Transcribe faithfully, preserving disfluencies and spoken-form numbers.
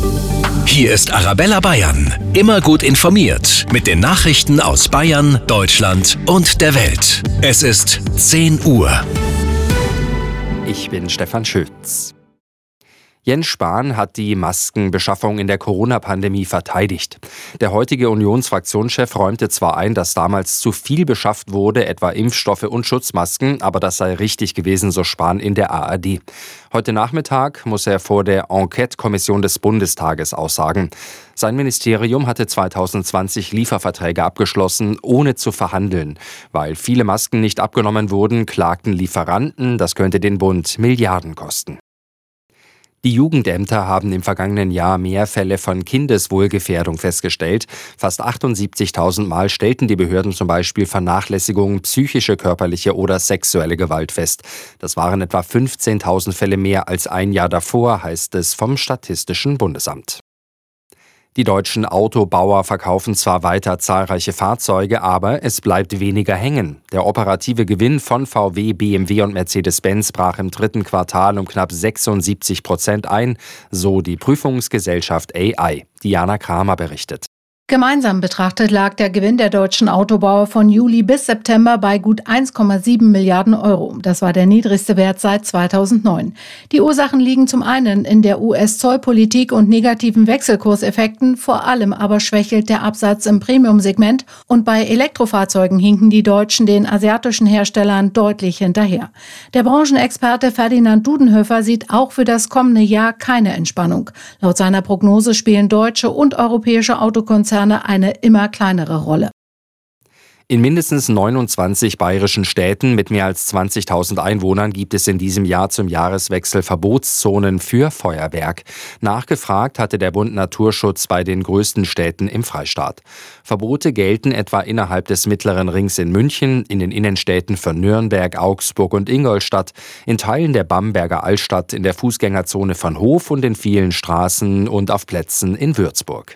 Hier ist Arabella Bayern. Immer gut informiert mit den Nachrichten aus Bayern, Deutschland und der Welt. Es ist zehn Uhr. Ich bin Stefan Schütz. Jens Spahn hat die Maskenbeschaffung in der Corona-Pandemie verteidigt. Der heutige Unionsfraktionschef räumte zwar ein, dass damals zu viel beschafft wurde, etwa Impfstoffe und Schutzmasken, aber das sei richtig gewesen, so Spahn in der A R D. Heute Nachmittag muss er vor der Enquete-Kommission des Bundestages aussagen. Sein Ministerium hatte zwanzig zwanzig Lieferverträge abgeschlossen, ohne zu verhandeln. Weil viele Masken nicht abgenommen wurden, klagten Lieferanten, das könnte den Bund Milliarden kosten. Die Jugendämter haben im vergangenen Jahr mehr Fälle von Kindeswohlgefährdung festgestellt. Fast achtundsiebzigtausend Mal stellten die Behörden zum Beispiel Vernachlässigung, psychische, körperliche oder sexuelle Gewalt fest. Das waren etwa fünfzehntausend Fälle mehr als ein Jahr davor, heißt es vom Statistischen Bundesamt. Die deutschen Autobauer verkaufen zwar weiter zahlreiche Fahrzeuge, aber es bleibt weniger hängen. Der operative Gewinn von V W, B M W und Mercedes-Benz brach im dritten Quartal um knapp sechsundsiebzig Prozent ein, so die Prüfungsgesellschaft A I. Diana Kramer berichtet. Gemeinsam betrachtet lag der Gewinn der deutschen Autobauer von Juli bis September bei gut eins Komma sieben Milliarden Euro. Das war der niedrigste Wert seit zweitausendneun. Die Ursachen liegen zum einen in der U S-Zollpolitik und negativen Wechselkurseffekten, vor allem aber schwächelt der Absatz im Premium-Segment und bei Elektrofahrzeugen hinken die Deutschen den asiatischen Herstellern deutlich hinterher. Der Branchenexperte Ferdinand Dudenhöfer sieht auch für das kommende Jahr keine Entspannung. Laut seiner Prognose spielen deutsche und europäische Autokonzerne eine immer kleinere Rolle. In mindestens neunundzwanzig bayerischen Städten mit mehr als zwanzigtausend Einwohnern gibt es in diesem Jahr zum Jahreswechsel Verbotszonen für Feuerwerk. Nachgefragt hatte der Bund Naturschutz bei den größten Städten im Freistaat. Verbote gelten etwa innerhalb des Mittleren Rings in München, in den Innenstädten von Nürnberg, Augsburg und Ingolstadt, in Teilen der Bamberger Altstadt, in der Fußgängerzone von Hof und in vielen Straßen und auf Plätzen in Würzburg.